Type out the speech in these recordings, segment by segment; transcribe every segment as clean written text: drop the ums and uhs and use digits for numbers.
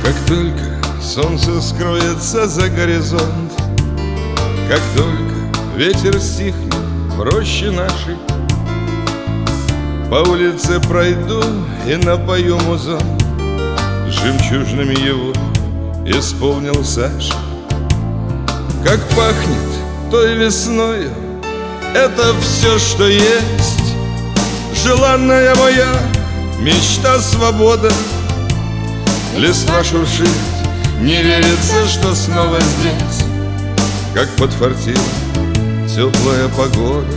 Как только солнце скроется за горизонт, как только ветер стихнет в роще нашей, по улице пройду и напою музон, жемчужными его исполнил Саша. Как пахнет той весною, это все, что есть, желанная моя мечта, свобода. Листва шуршит, не верится, что снова здесь, как подфартила теплая погода.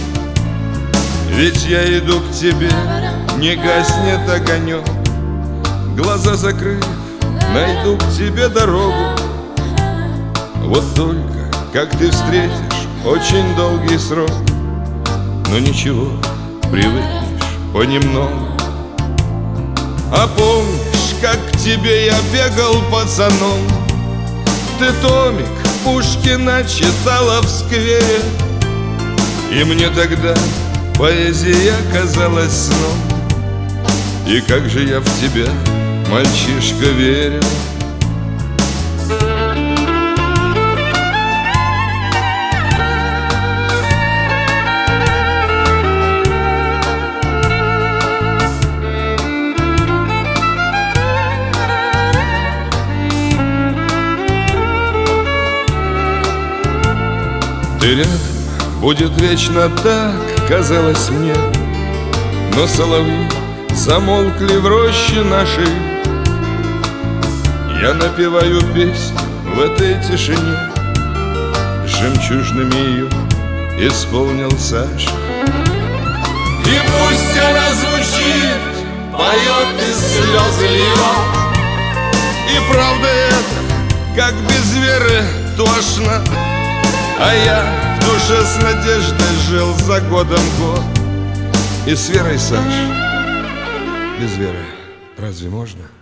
Ведь я иду к тебе, не гаснет огонек, глаза закрыв, найду к тебе дорогу. Вот только, как ты встретишь очень долгий срок, но ничего, привыкнешь понемногу. А помнишь, как к тебе я бегал пацаном? Ты томик Пушкина читала в сквере, и мне тогда поэзия казалась сном. И как же я в тебя, мальчишка, верил. Ты рядом, будет вечно так, казалось мне, но соловьи замолкли в роще нашей. Я напеваю песню в этой тишине, жемчужными ее исполнил Саша. И пусть она звучит, поет из слез льет, и правда это, как без веры, тошно. А я в душе с надеждой жил за годом год. И с верой, Саш, без веры разве можно?